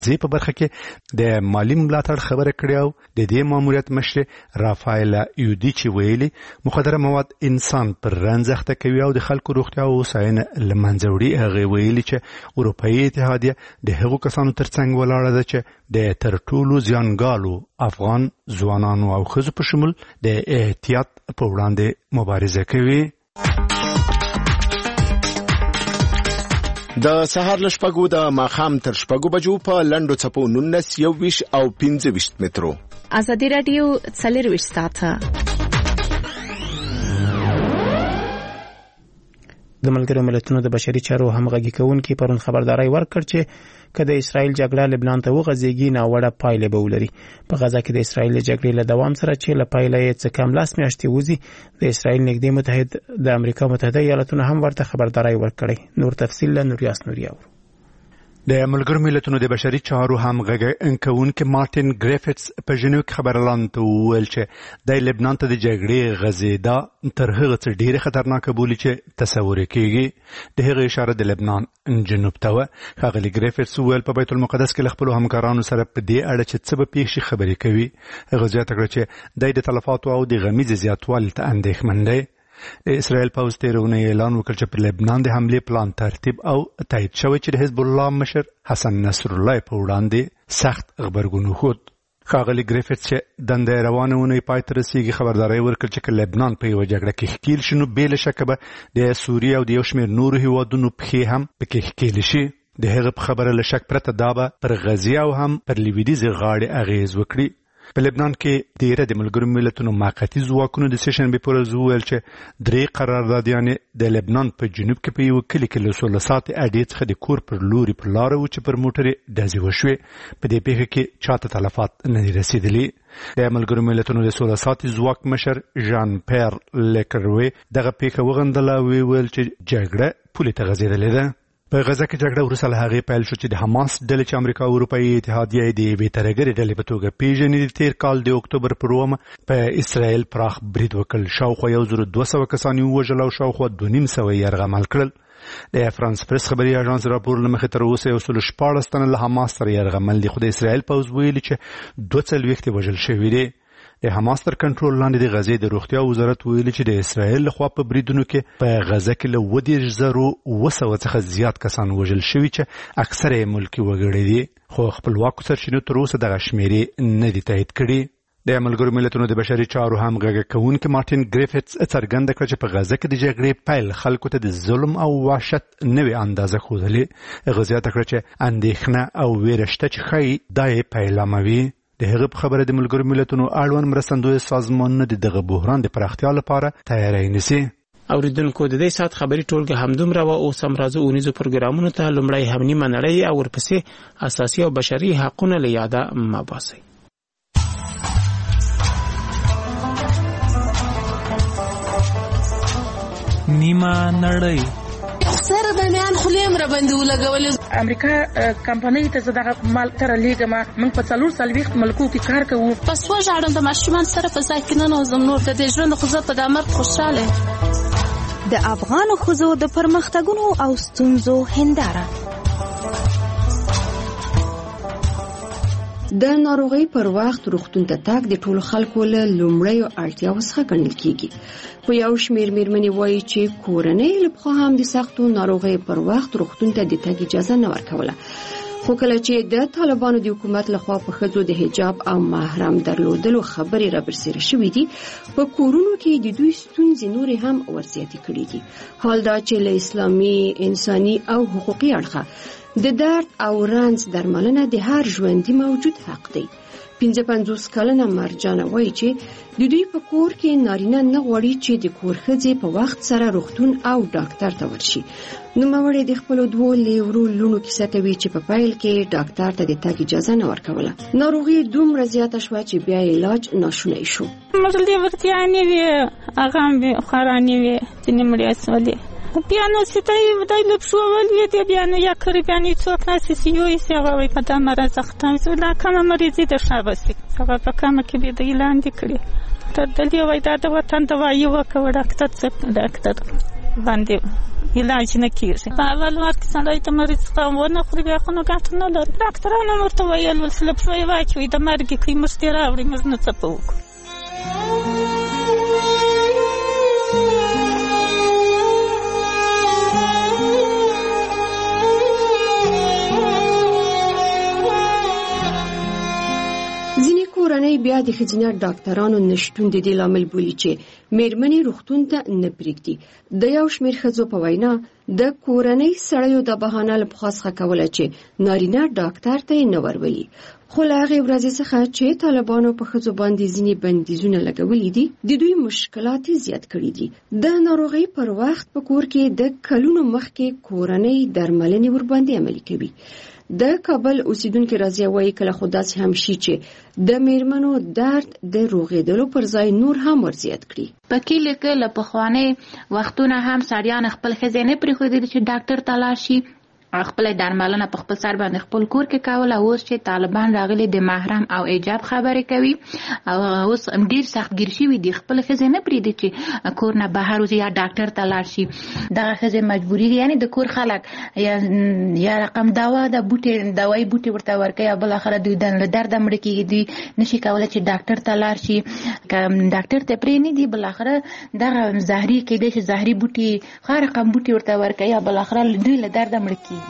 زی په برخه کې د مالی ملاتړ خبره کړې او د دې ماموریت مشر رافایل یودیچ ویلي مخدره مواد انسان پر رنځخته کوي او د خلکو روغتیا او هوساینه لمنځه وړي. هغه ویلي چې اروپאי اتحادیه د هغو کسانو ترڅنګ ولاړه ده چې د تر ټولو زیانګالو افغان ځوانانو او ښځو په شمول د احتیاط په وړاندې مبارزه کوي. د سهار له شپږو د ماښام تر شپږو بجو په لنډو څپو 19 21 او 25 مترو. ازادي رادیو 24 ساعته د ملګرو ملتونو د بشري چارو همغږي کوونکي پرون خبرداري ورکړ چې کله اسرائیل جګړه لبنان ته وغځيږي ناوړه پایلې به ولري. په غزا کې د اسرائیل جګړې له دوام سره چې له پایلې څخه کم لاس میاشتې وځي د اسرائیل نږدې متحد د امریکا متحده ایالاتونو هم ورته خبرداري ورکړي. نور تفصیل له نوریاس نوریا. د ملګرو ملتونو د بشري چارو همغږي کوونکي مارټین ګریفټس په ژنیو کې خبرلاند ته وویل چې د لبنان ته د جګړې غزیدا تر هغه څه ډیره خطرناکه بولی چې تصور کېږي. د هغه اشاره د لبنان جنوب ته و. ښاغلي ګریفټس وویل په بیت المقدس کې خپل همکارانو سره په دې اړه چې څه به پیښ شي خبرې کوي. هغه زیاته کړه چې د تلفاتو او د غمیز زیاتوالي ته اندېښمن دی. د اسرائیل پوځ تیرونه اعلان وکړ چې په لبنان د حمله پلان ترتیب او تایید شوی چې د حزب الله مشر حسن نصر الله په وړاندې سخت خبرګون وښود. ښاغلي ګریفټس چې دندې روانونه پای ته رسیدي خبرداري ورکړ چې لبنان په یو جګړه کې ښکیل شنو بیل شک به د سوریه او د یو شمېر نورو هیوادونو په هم پکې ښکیل شي. د هغه په خبره له شک پرته دا به پر غزه او هم پر لیویدیز غاړه اغیز وکړي. په لبنان کې ډیره د ملګرو ملتونو موقتی ځواکونو د سیشن به پورز ویل چې درې قراردادیانې د لبنان په جنوب کې په یو کلی کې له 16 ساعت اډې څخه د کور پر لوري پر لار و چې پر موټر دازي وشوي. په دې پیښه کې چاته تلفات نه رسیدلي. د ملګرو ملتونو د 16 ساعت ځواک مشر ژان پیر لیکروي دغه پیښه وغندله ویل چې جګړه پولی ته غځېدلې ده. په غزا کې جګړه وروسته له هغې پیل شو چې د حماس ډلې چې امریکا او اروپאי اتحادیه د یوې ترهګرې ډلې په توګه پیژني د تیر کال د اکتوبر پر 2 په اسرائیل پراخ برید وکړ. شاوخوا 1200 کسان ووژل او شاوخوا 250 یرغمل کړل. د فرانس پریس خبري اژانس راپور لمخې تر اوسه 14 تنه له حماس سره یرغمل دي. خو د اسرائیل پوځ ویلي چې 240 وژل شوي دي. د حماس تر کنټرول لاندې د غزې د روغتیا وزارت ویلي چې د اسرائیل لخوا په بریدونو کې په غزه کې له 10,200 څخه زیات کسان وژل شوي چې اکثره یې ملکي وګړي دي. خو خپلواکو سرچینو تر اوسه دغه شمیرې نه دي تایید کړي. د ملګرو ملتونو د بشري چارو همغږي کوونکي مارټین ګریفټس څرګنده کړه چې په غزه کې د جګړې پیل خلکو ته د ظلم او وحشت نوې اندازه ښودلې. هغه زیاته کړه چې اندېښنه او ویره شته چې ښایي دا یې پیلاموي. د هغه په خبره د ملګرو ملتونو اړوند مرستندوی سازمانونه د دغه بحران د پراختیا لپاره تیاری نیسي. اوریدونکو د دې سات خبري ټولګه همدومره و او سم راځو اونیزو پروګرامونو ته لومړی هم نیمه نړۍ او ورپسې اساسي او بشري حقوقونه له یاده مباسي. نیمه نړۍ سره د میان خلیم را باندې ولګول. امریکا کمپنۍ ته زداغه مال تر لیګما من په 440 ملکو کې کار کوو. پس وژاړم د ماشومان سره په ځای کې نه نوزم نور د دې ژوند خو زه په دامر خوشاله. د افغان خوځو د پرمختګونو او ستونزو هنداره. د ناروغي پر وخت روغتون ته تګ د ټولو خلکو له لومړیو اړتیاوو څخه ګڼل کیږي. خو یو شمېر مېرمنې وایي چې کورنۍ له پخوا هم د سختو ناروغۍ پر وخت روغتون ته د تګ اجازه نه ورکوله. خو کله چې د طالبانو د حکومت لخوا په ښځو د حجاب او محرم درلودلو خبرې رابرسېره شوې دي په کورونو کې د دوی ستونزې نورې هم ورزیاتې کړي دي. حال دا چې له اسلامي انساني او حقوقي اړخه د درد او رنځ درملنه د هر ژوندي موجود حق دی. 55 کلنه مرجانه وایي چې د دوی په کور کې نارینه نه غواړي چې د کور ښځې په وخت سره روغتون او ډاکټر ته ورشي. نوموړې د خپلو 2 لیورو لونو کیسه کوي چې په پیل کې ډاکټر ته د تګ اجازه نه ورکوله. ناروغي دومره زیاته شوه چې بیا علاج ناشونی شو. مغلي ورتياني وي اغام وي خراني وي تنمړي اسولي بیا نو ستای ودای لپسو ول وی دی بیا نو یا کړی بیا نه څوک ناسي سیو یې سیغه وي په دمر زختان زولا کوم مریضي د شابسي هغه په کومه کې به د اعلان دکړي ته دلی وای دا د وطن د وایو وکړه ډاکټر باندې علاج نه کیږي. په اول وخت سړی ته مریض څخه ونه خوري بیا خو نو ګټه نه لري. ډاکټرانو ورته ویل ول چې لپسوی واچوي د مرګ کوي مستې راوړي موږ نه څه په وکړو. کورنۍ بیا د ښځینه ډاکټرانو نشټون د دې لامل بولي چې میرمنې روغتون ته نه پرېږدي. د یو شمېر ښځو په وینا د کورنۍ سړیو د بهانه له پخوا څخه کوله چې نارینه ډاکټر ته یې نه ورولي. خو له هغې ورځې څخه چې طالبانو په ښځو باندې ځینې بندیزونه لګولي دي د دوی مشکلات زیات کړي دي. د ناروغۍ پر وخت په کور کې د کلونو مخکې کورنۍ درملنې ورباندې عملي کوي. د کابل اوسیدونکو راځي وایي کله خو داسې هم شي چې د میرمنو درد د روغېدلو پر ځای نور هم ورزیات کړي. په کله کې له پخوانۍ وختونه هم سړیان خپل ښځې نه پرېښودل چې ډاکټر ته لاړ شي، خپل درملنه په خپل سر باندې خپل کور کې کوله. اوس چې طالبان راغلي د محرم او ایجاب خبرې کوي او اوس ډیر سختګیر شوي دي، خپل ښځې نه پرېږدي چې کور نه بهر وځي یا ډاکټر ته لاړ شي. دغه ښځې مجبوري دي، یعنې د کور خلک یا رقم دوا د بوټي دوایي بوټي ورته ورکوي او بالاخره دوی له درده مړه کېږي، دوی نشي کولی چې ډاکټر ته لاړ شي. که ډاکټر ته پرېنږدي بالاخره دغه زهري کېدای شي زهري بوټي ښه رقم بوټي ورته ورکوي او بالاخره دوی له درده مړه کېږي.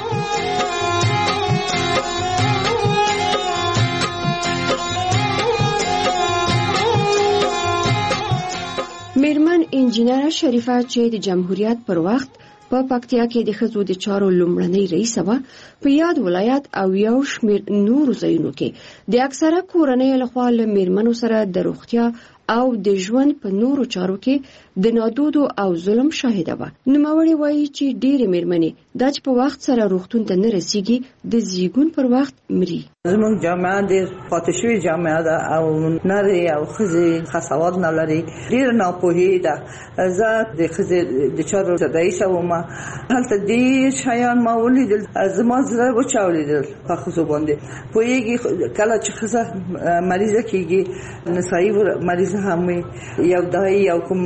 میرمن انجینر شریفه چې د جمهوریت پر وخت په پکتیا کې د ښځو د چارو لومړنۍ رئیسه وه، په یاد ولایت او یو شمېر نورو ځایونو کې د اکثره کورنیو لخوا له میرمنو سره د روغتیا او د ژوند په نورو چارو کې د نادودو او ظلم شاهده وه. نوموړې وایي چې ډېرې میرمنې دا چې په وخت سره روغتون ته نه رسیږي د زیږون پر وخت مري. زموږ جامعه ډېر پاتې شوې جامعه ده او نرۍ او ښځې ښه سواد نه لري، ډېره ناپوهي ده. زه د ښځې د چارو رئیسه وم، هلته ډېر شیان ما ولیدل، زما زړه وچاودېدل په ښځو باندې. پوهېږي کله چې ښځه مریضه کېږي، نسایي مریضه هم وي، یو دای یو کوم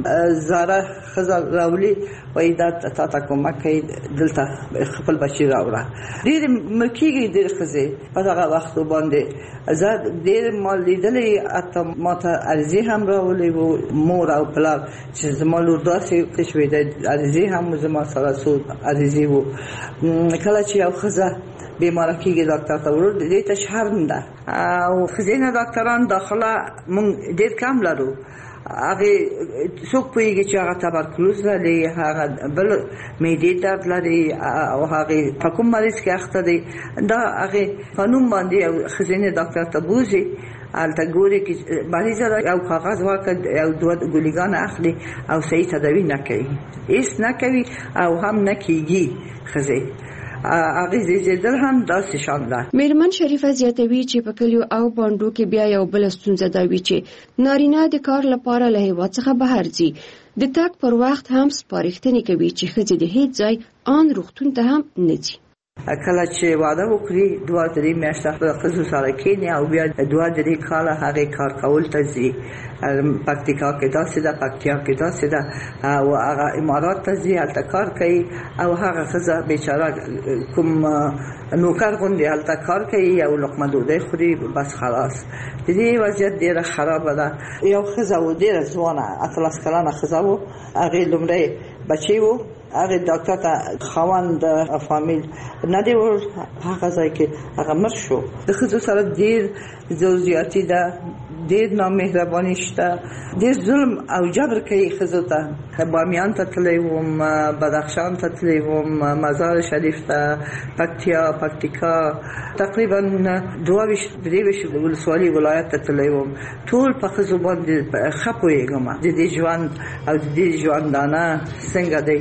زاره ښځه راولي وایي دا تا ته کومک کوي، دلته خپل بچي راوړه. ډېرې مړه کېږي ډېرې ښځې په دغه وختو باندې. زه ډېر ما لیدلې، حتی ما ته عریضې هم راولې وو مور او پلار چې زما لور داسې شوې ده، عریضې هم زما سره څو عریضې وو. کله چې یو ښځه بیماره کېږي ډاکټر ته ورور دې ته شرم ده او ښځینه ډاکټران داخله موږ ډېر کم لرو. هغه څوک پوهیږي چې هغه تبرکلوز لري، هغه بل معدې درد لري او هغه په کوم مریض کې اخته دی، دا هغه قانون باندې او ښځینه ډاکټر ته بوزي البته ګوري چې مریض یو کاغذ ورکړي او دوه ګولیګان اخلي او صحیح تداوی نه کوي، هیڅ نه کوي او هم نه کیږي. ښځې هغه زیږیدل هم داسې شان ده. میرمن شریفه زیاتوي چې په کلیو او بانډو کې بیا یو بل ستونزه دا وي چې نارینه د کار لپاره له هیواد څخه بهر ځي، د تګ پر وخت هم سپارښتنې کوي چې ښځې د هیڅ ځای آن روغتون ته هم نه ځي. کله چې واده وکړي 2-3 میاشتې خپل ښځو سره کېني او بیا 2-3 کاله هغې کار کول ته ځي. پکتیکا کې داسې ده، پکتیا کې داسې ده او هغه امارات ته ځي، هلته کار کوي او هغه ښځه بیچاره کوم نوکر غوندې هلته کار کوي، یو لقمه ډوډۍ خوري بس خلاص. د دې وضعیت ډېره خرابه ده. یو ښځه و ډېره ځوانه 18 کلنه ښځه و، هغې لومړی بچی و، هغه ډاکټر ته خاوند فامیل نه دی ور هغه ځای کې هغه مر شو. د ښځو سره ډېر زیاتې ده، ډېر نامهرباني شته، ډېر ظلم او جبر کوي ښځو ته. بامیان ته تللی وم، بدخشان ته تللی وم، مزار شریف ته، پکتیکا تقریبا 22 ولسوالي ولایت ته تللی وم. ټول په ښځو باندې ښه پوهېږم د دې ژوند او د دې ژوندانه څنګه دی.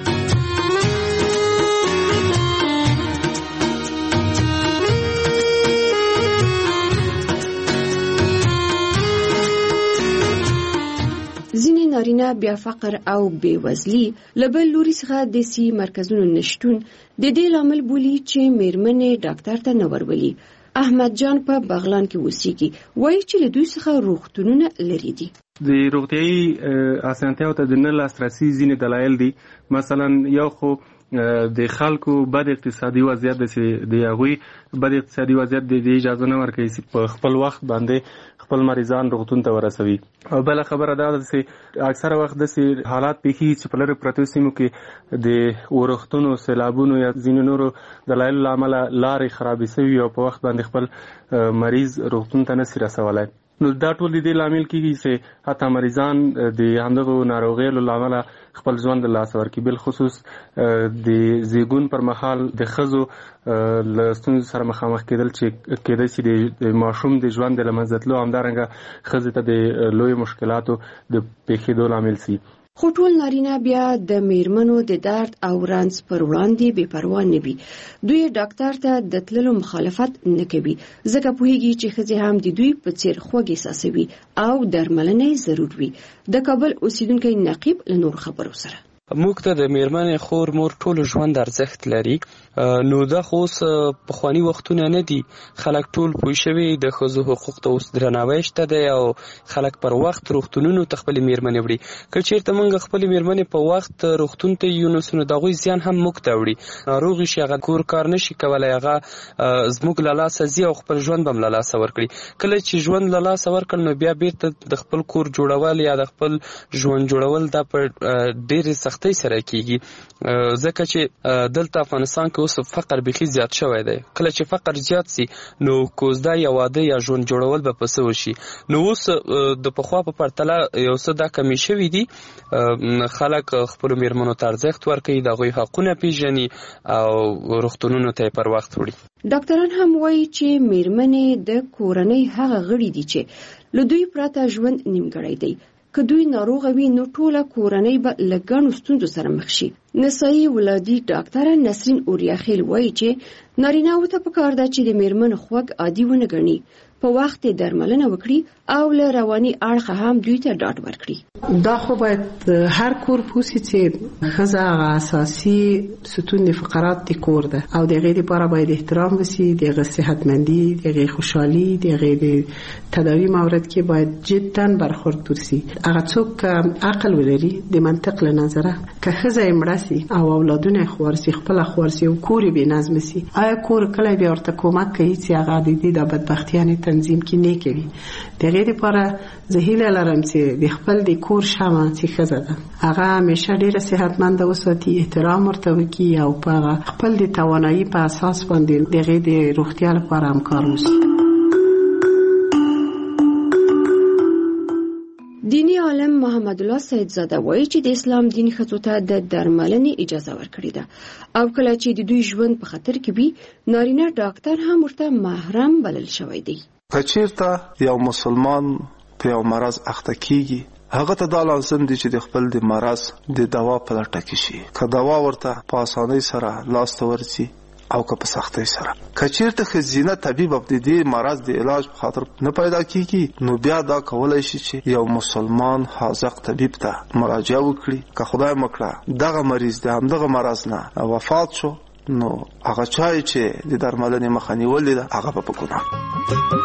ځینې نارینه بیا فقر او بېوزلي له بل لوري څخه د سي مرکزونو نشتون د دې لامل بولي چې میرمنې ډاکټر ته نه ورولي. احمد جان په بغلان کې اوسېږي، وایي چې له دوی څخه روغتونونه لرې دي. د روغتیايي اسانتیاو ته د نه لاسرسي ځینې دلایل دي. مثلا یو خو د خلکو بد اقتصادي وضعیت د هغوی بد اقتصادي وضعیت د اجازه نه ورکوي چې په خپل وخت باندې خپل مریضان روغتون ته ورسوي. او بله خبره دا ده چې اکثره وخت داسې حالات پیښیږي چې په لرې پرتو سیمو کې د اورښتونو، سیلابونو یا ځینو نورو دلایلو له امله لارې خرابې سوي او په وخت باندې خپل مریض روغتون ته نسي رسولی. نو دا ټول د دې لامل کېږي چې حتی مریضان د همدغو ناروغیو له امله خپل ژوند له لاسه ورکړي. بالخصوص د زیږون پر مهال د ښځو له ستونزو سره مخامخ کېدل چې کېدای شي د ماشوم د ژوند د له منځه تلو، همدارنګه ښځې ته د لویو مشکلاتو د پیښېدو لامل شي. خو ټول نارینه بیا د میرمنو د درد او رنځ پر وړاندې بې پروا نه وي. دوی ډاکټر ته د تللو مخالفت نه کوي، ځکه پوهیږي چې ښځې هم د دوی په څیر خوږ احساسوي او درملنه ضرور وي. د کابل اوسیدونکی نقیب له نور خبرو سره موږ ته د میرمنې خور مور ټول ژوند ارزښت لري. نو دا خو اوس پخواني وختونه نه دي، خلک ټول پوه شوي د ښځو حقوق ته اوس درناوی شته دی او خلک پر وخت روغتونونو ته خپلې میرمنې وړي. که چېرته موږ خپلې میرمنې په وخت روغتون ته یونو نو د هغوی زیان هم موږ ته وړي. ناروغ شي، هغه کور کار نشي کولی، هغه زموږ له لاسه ځي او خپل ژوند به هم له لاسه ورکړي. کله چې ژوند له لاسه ورکړل نو بیا بیرته د خپل کور جوړول یا د خپل ژوند جوړول دا په ډېرې سختۍ سره کیږي، ځکه چې دلته افغانستان کې اوس فقر بیخي زیات شوی دی. کله چې فقر زیات سي نو کوزده یا واده یا ژوند جوړول به په څه وشي. نو اوس د پخوا په پرتله یو څه دا کمی شوي دي. خلک خپلو میرمنو ته ارزښت ورکوي، د هغوی حقونه پیژني او روغتونونو ته یې پر وخت وړي. ډاکټران هم وایي چې میرمنې د کورنۍ هغه غړي دي چې له دوی پرته ژوند نیمګړی دی. که دوی ناروغه وي نو ټوله کورنۍ به له ګڼو ستونزو سره مخ شي. نسایي ولادي ډاکټره نسرین اوریاخیل وایي چې نارینه‌وو ته پکار ده چې د میرمنو خوږ عادي ونه ګڼي، په وخت درملنه وکړي او له رواني اړخه هم دوی ته ډاډ ورکړي. دا خو باید هر کور پوسی چې ښځه اساسي ستون د فقرات د کور ده او د غیر لپاره باید احترام وسی، د صحتمندي، د غیر خوشحالي، د غیر تداوی مورد کې باید جدا برخورد وسی. هغه څوک عقل ولري د منطق له نظره که ښځه امراسي او اولادونه خورسي، خپل خورسي او کور به نظم سي، آیا کور کله به ورته کومک کوي چې هغه د دې د بدبختیانه تنظیم کې نه کوي. د غیر لپاره زهیله لرم چې د خپل د کور شمه چې ښځه ده هغه همیشه ډیره صحتمند وساتي، احترام ورته وکړي او په خپل د توانایي په اساس باندې د غیر د روغتیا لپاره هم کار وکړي. دینی عالم محمد الله سیدزاده وایي چې د اسلام دین ښځو ته د درملنې اجازه ورکړې ده او کله چې د دوی ژوند په خطر کې وي نارینه ډاکټر هم ورته محرم بلل شوی دی. که چېرته یو مسلمان په یو مرض اخته کیږي هغه ته دا لازم دی چې د خپل د مرض د دوا په لټه کې شي. که دوا ورته په اسانۍ سره لاس ته ورسي او که په سختۍ سره. که چېرته ښځینه طبیب د دې مرض د علاج په خاطر نه پیدا کیږي نو بیا دا کولی شي چې یو مسلمان حاذق طبیب ته مراجعه وکړي. که خدای مکړه دغه مریض د همدغه مرض نه وفات شو نو هغه چای چې د درملنې مخه نیولې ده هغه به په ګناه.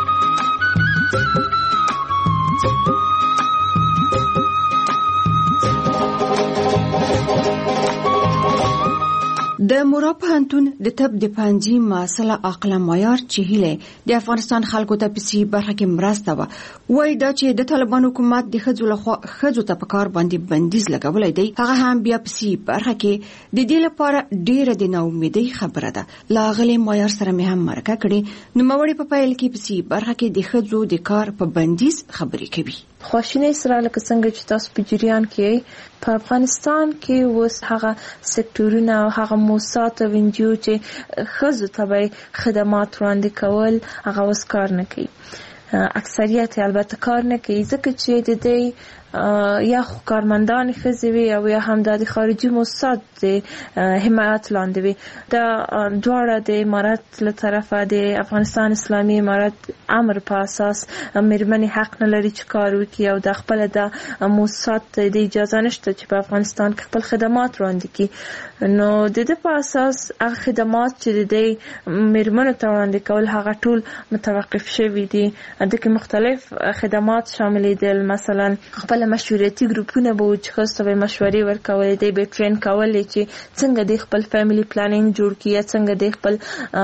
د مورا پوهنتون د طب د پنځي مسله عقله معیار چې هیله د افغانستان خلکو ته په سي برخه کې مرسته و وای دا چې د طالبان حکومت د ښځو لخوا ښځو ته په کار باندې بندیز لګولای دی هغه هم بیا په سي برخه کې د دې لپاره ډیره د ناامیدۍ خبره ده. لاغلي معیار سره مې هم مرکه کړې نو موري په پایل کې په سي برخه کې د ښځو د کار په بندیز خبرې کوي. خواشینی سره لکه څنګه چې تاسو په جریان کې په افغانستان کې اوس هغه سکتورونه او هغه موسسات او انجیو چې ښځو ته خدمات وړاندې کول هغه اوس کار نه کوي. اکثریت البته کار نه کوي ځکه چې د دې یا کارمندان ښځې وي او یا هم د خارجي موسسات د حمایت لاندې وي. دا دواړه د امارات له طرفه د افغانستان اسلامي امارات امر په اساس میرمنې حق نه لري چې کار وکړي او د خپل د موسسات د اجازه نشته چې په افغانستان کې خپل خدمات وړاندې کړي. نو د دې په اساس هغه خدمات چې د میرمنو ته وړاندې کول هغه ټول متوقف شوي دي. د کې مختلف خدمات شامل دي، مثلا خپل مشورتي ګروپونه به چې خاصه به مشورې ورکولې دي، به ټرین کولې چې څنګه د خپل فیملی پلانینګ جوړ کړي، څنګه د خپل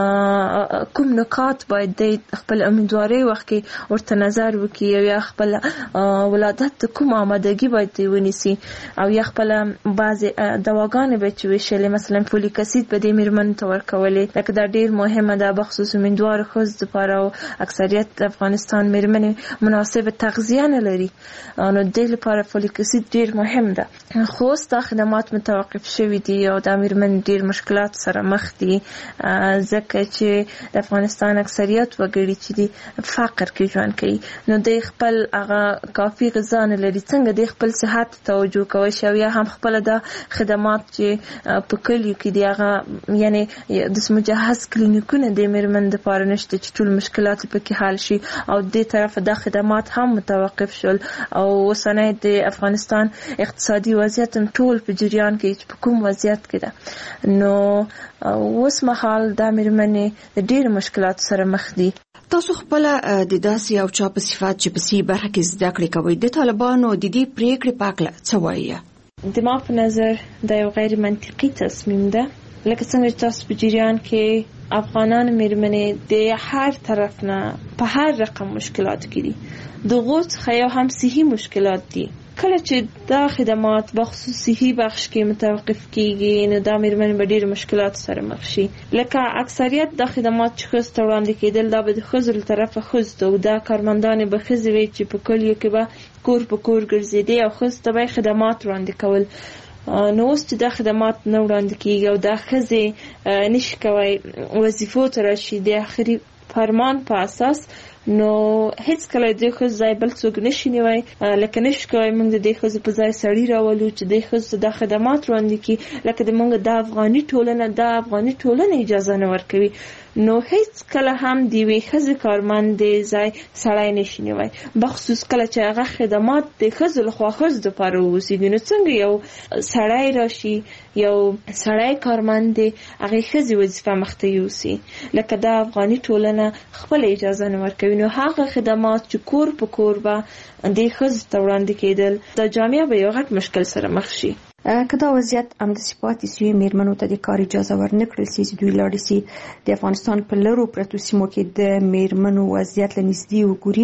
کوم نکات باید د خپل امیدوارۍ وخت کې ورته نظر وکړي او یا خپل ولادت د کوم آمادګي باید ونیسي او یا خپل بعضې دواګانې به چې ویشلې، مثلا فولیک اسید به د میرمنو ته ورکولې. لکه دا ډېر مهمه ده بخصوص امیندوارو ښځو دپاره او اکثریت د افغانستان میرمنې مناسب تغذیه نه لري، نو د دې لپاره فولیک اسید ډېر مهم ده. خو اوس دا خدمات متوقف شوي دي او دا میرمنې ډېر مشکلات سره مخ دي، ځکه چې د افغانستان اکثریت وګړي چې دي فقر کې ژوند کوي، نو د خپل هغه کافي غذا نه لري. څنګه د خپل صحت توجه کوي او یا هم خپل د خدمات چې په کلیو کې دی هغه یعنی د مجهز کلینیکونه د میرمن د پاره نشته چې ټول مشکلات پکې حل شي او د طرف د خدمات هم متوقف شول. او اوسنۍ د افغانستان اقتصادي وضعیت ټول په جریان کې چې په کوم وضعیت کې ده، نو اوس مهال د میرمنې د ډېر مشکلات سره مخ دي. تاسو خپل د داسې او چا په صفات چې په سی برخه کې زده کړې کوي د طالبانو د دې پریکړې په اړه څه وایي؟ د ما په نظر دا یو غیر منطقي تصمیم ده. لکه څنګه چې تاسو په جریان کې افغانان میرمنې د هر طرف نه په هر رقم مشکلات کې دي، دغه څخه یو هم صحي مشکلات دي. کله چې دا خدمات بخصوص صحي بخش کې متوقف کیږي نو دا میرمنې به ډېر مشکلات سره مخ شي. لکه اکثریت د خدمات چې ښځو ته وړاندې کېدل دا به د ښځو له طرفه ښځو ته او دا کارمندانې به ښځې وي چې په کلیو کې به کور په کور ګرځېدې او ښځو ته به خدمات وړاندې کول. نو اوس چې دا خدمات نه وړاندې کېږي او دا ښځې نشي کولی وظیفو ته راشي د آخري فرمان په اساس، نو هیڅ کله د ښځو ځای بل څوک نشي نیوی. لکه نشي کولی موږ د دې ښځو په ځای سړي راولو چې د ښځو دا خدمات وړاندې کړي، لکه د موږ د افغاني ټولنه اجازه نه ورکوي. نو هیڅ کله هم د یوې ښځې کارمند د ځای سړی نشي نیوی، بخصوص کله چې هغه خدمات د ښځو لخوا ښځو دپاره واوسېږي. نو څنګه یو سړی راشي، یو سړی کارمند دی هغې ښځې وظیفه مخته یوسي، لکه دا افغاني ټولنه خپله اجازه نه ورکوي. نو هغه خدمات چې کور په کور به د ښځو ته وړاندې کېدل، دا جامعه به یو غټ مشکل سره مخ شي. که دا وضعیت همداسې پاتې سي، میرمنو ته د کار اجازه ورنه کړل سي چې دوی لاړې سي د افغانستان په لرو پرتو سیمو کې د میرمنو وضعیت له نږدې وګوري،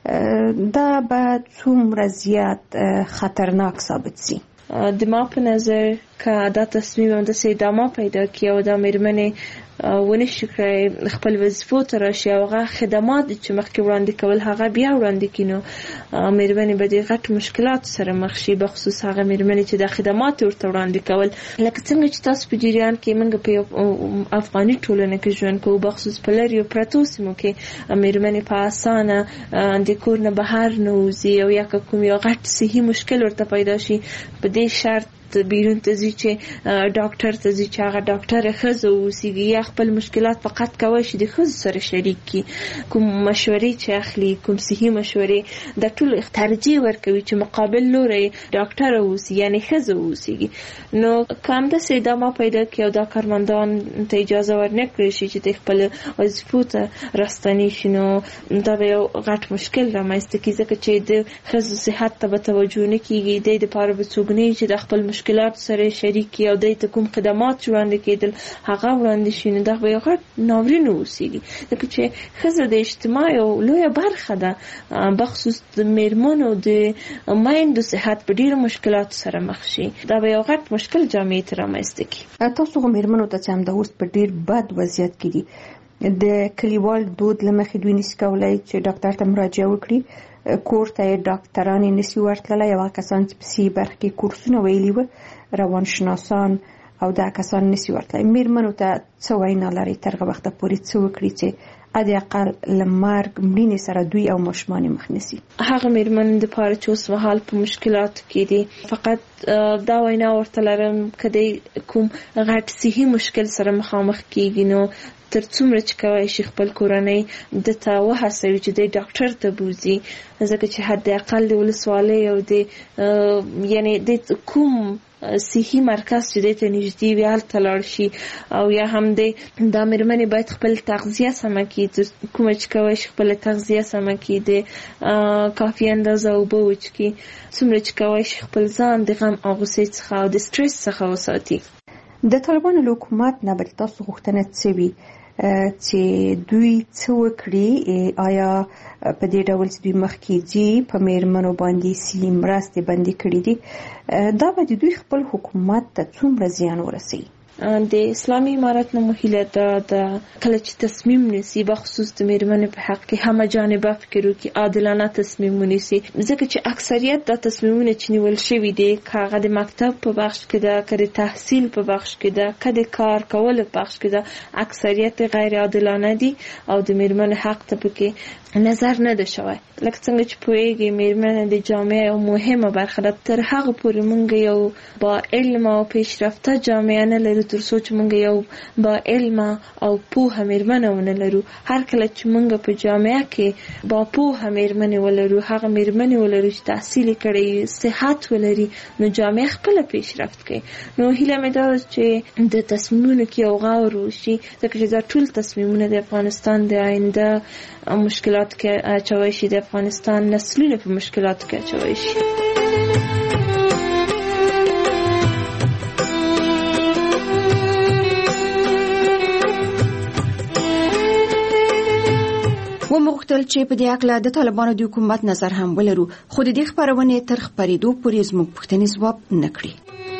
دا به څومره زیات خطرناک ثابت سي؟ د ما په نظر که دا تصمیم همداسې ادامه پیدا کړي او دا میرمنې ونشي کړی خپل وظیفو ته راشي او هغه خدمات چې مخکې وړاندې کول هغه بیا وړاندې کړي، نو میرمنې به د غټ مشکلات سره مخ شي، بخصوص هغه میرمنې چې د خدمات ورته وړاندې کول. لکه څنګه چې تاسو په جریان کې موږ په افغاني ټولنه کې ژوند کوو، بخصوص په لرې پرتو سیمو کې میرمنې په اسانه د کور نه بهر نه وځي او یا که کوم یو غټ صحي مشکل ورته پیدا شي په دې شرط بیرون ته ځي چې ډاکټر ته ځي چې هغه ډاکټره ښځه واوسېږي یا خپل مشکلات فقط کولی شي د ښځو سره شریک کړي. کوم مشورې چې اخلي، کوم صحي مشورې، دا ټول ترجیح ورکوي چې مقابل لوری ډاکټره واوسي یعنی ښځه واوسېږي. نو که همداسې ادامه پیدا کړي او دا کارمندان ته اجازه ورنه کړی شي چې د خپل وظیفو ته راستنې شي، نو دا به یو غټ مشکل رامنځته کړي، ځکه چې د ښځو صحت ته به توجه نه کېږي، د دپاره به څوک نه وي چې د خپل مشکلات سره شریک او د ته کوم خدمات وړاندې کېدل هغه وړاندې شي. نو دا به یو غټ ناورین اوسېږي، ځکه چې ښځه د اجتماع یو لویه برخه ده، بخصوص د میرمنو د میندو صحت په ډېرو مشکلاتو سره مخ شي. دا به یو غټ مشکل جامعې ته رامنځته کړي. تاسو خو میرمنو ته چې همدا اوس په ډېر بد وضعیت کې دي، د کلیوال دود له مخې دوی نشي کولی چې ډاکټر ته مراجعه وکړي، کور ته ډاکټران نشي ورتللی. یو کسان چې په سی برخه کې کورسونه ویلي وو، روانشناسان او دا کسان نشي ورتللی. میرمنو ته څه وینا لري تر هغه وخته پورې څه وکړي چې ادي اقل لمرګ مړینې سره دوی او ماشومان مخ نسی. هغه میرمن د پاره چې اوس مهال په مشکلات کې دي فقط دا وینا ورته لرم کدی کوم غټ صحي مشکل سره مخامخ کیږي نو تر څومره چې کوي شي خپل کورنۍ د تا وهڅوي چې د ډاکټر ته بوزي ځکه چې حد اقل د ولسوالۍ او د یعنی د کوم صحي مرکز چې د ته نږدې وي هلته لاړ شي او یا هم د میرمنې باید خپل تغذیه سمه کړي کوم چې کوي شي خپل تغذیه سمه کړي د کافي اندازه اوبه وڅښي څومره چې کوي شي خپل ځان د غم او غوسې څخه او د سټرس څخه وساتي. د طالبانو له حکومت نه بل تاسو غوښتنه څه وي چې دوی څه وکړي آیا په دې ډول چې دوی مخکې ځي په میرمنو باندې سي مرستې بندي کړې دي دا به دوی خپل حکومت ته څومره زیان ورسوي؟ د اسلامي امارت نه مهله دا کله چې تصمیم نیسي بخصوص د میرمنې په حق کې همه جانبه فکر وکړي عادلانه تصمیم ونیسي ځکه چې اکثریت د تصمیمونه چې نیول شوي دي کاغه د مکتب په بخش کې ده کړي تحصیل په بخش کې ده کړي کار کول په بخش کې ده اکثریت غیر عادلانه دي او د میرمنې حق ته پکې نظر نه ده شوی لکه څنګه چې پوهیږي میرمنې د جامعه یو مهمه برخه ده تر هغه پورې مونږ یو با علم او پیشرفته جامعه نه لرو تر څو چې مونږ یو با علم او پوهه میرمنې ونه لرو. هر کله چې مونږ په جامعه کې با پوهه میرمنې ولرو هغه میرمنې ولرو چې تحصیل کړي صحت ولري نو جامعه خپل پیشرفت کوي. نو هیله مې ده چې د تصمیمونو کې یو غور وشي ځکه چې دا ټول تصمیمونه د افغانستان د آینده مشکلات کې اچوي شي د افغانستان نسلونه په مشکلات کې اچوي شي. ومغتل چې په دې اړه د طالبانو د حکومت نظر هم ولرو خو د دې خبرونه تر خبرېدو پورې زموږ پوښتنې ځواب نکړي.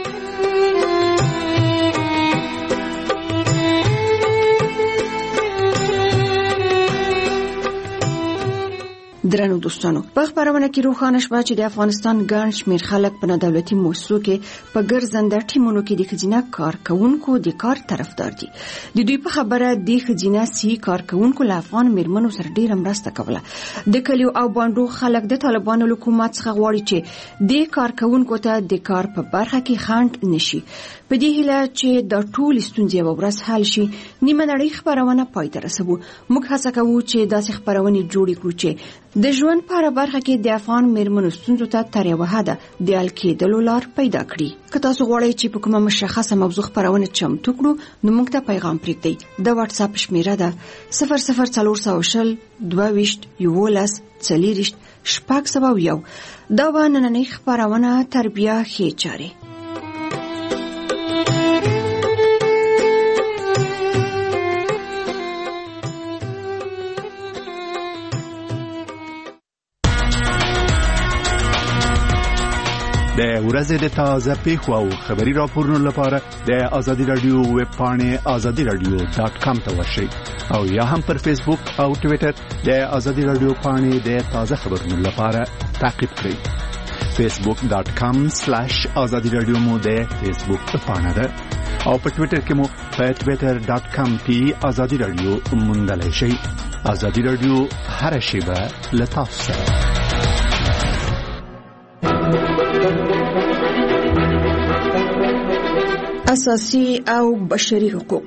درنو دوستانو په خبرونه کې روښانه شوه چې د افغانستان ګڼ شمېر خلک په دولتي مؤسسو کې په ګرځنده ټیمونو کې د ښځینه کارکونکو د کار طرفدار دي. د دوی په خبره د ښځینه سي کارکونکو له افغان میرمنو سره ډیره مرسته کوله. د کلیو او باندو خلک د طالبانو حکومت څخه غواړي چې د کارکونکو ته د کار په برخه کې خنډ نشي. په دې هیله چې د ټول ستونزې یو ورځ حل شي نیمه نړۍ خبرونه پای ته رسوو. موږ هڅه کوو چې داسې خبرونه جوړې کړو چې د ژوند په اړه برخه کې د افغان میرمنو ستونزو ته تر یوه حده د حل کېدلو لار پیدا کړي. که تاسو غواړئ چې په کومه مشخصه موضوع خبرونه چمتو کړو نو موږ ته پیغام پرېږدئ. د واتس اپ شمیره ده 00420 22 11 40 601. دا به نننۍ خبرونه تربیه ښې چارې. د ورځې د تازه پیښو او خبري راپورونو لپاره د آزادي رادیو ویب پاڼې azadiradio.com ته ورشئ او یا هم پر فیسبوک او ټوئیټر د آزادي رادیو پاڼې د تازه خبرونو لپاره تعقیب کړئ. facebook.com/azadiradio مو د فیسبوک پاڼه ده او په ټوئیټر کې مو په twitter.com/azadiradio موندلای شئ. آزادي رادیو هر شیبه له تاسو سره. اساسي او بشري حقوق.